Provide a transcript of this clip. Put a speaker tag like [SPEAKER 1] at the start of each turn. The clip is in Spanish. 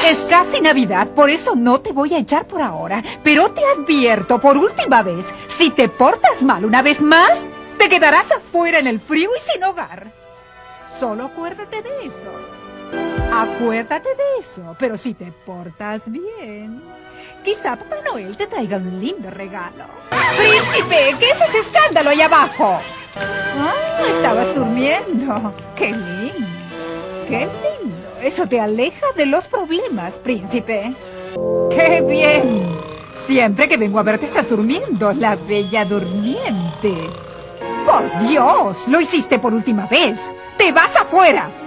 [SPEAKER 1] Es casi Navidad, por eso no te voy a echar por ahora. Pero te advierto por última vez, si te portas mal una vez más, te quedarás afuera en el frío y sin hogar. Solo acuérdate de eso. Acuérdate de eso, pero si te portas bien, quizá Papá Noel te traiga un lindo regalo. ¡Príncipe! ¿Qué es ese escándalo ahí abajo? Ah, estabas durmiendo. ¡Qué lindo! ¡Qué lindo! Eso te aleja de los problemas, príncipe. ¡Qué bien! Siempre que vengo a verte estás durmiendo, la bella durmiente. ¡Por Dios! ¡Lo hiciste por última vez! ¡Te vas afuera!